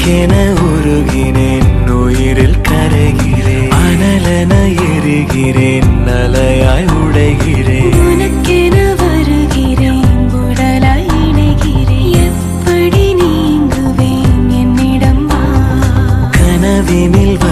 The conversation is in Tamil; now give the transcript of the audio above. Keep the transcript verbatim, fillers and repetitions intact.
உனக்கென உருகினேன் உயிரில் கரைகிறேன் அனலென எரிகிறேன் அலையாய் உடைகிறேன் உனக்கென வருகிறேன் உடலாய் இணைகிறேன் எப்படி நீங்குவேன் என்னிடம் வா கனவினில்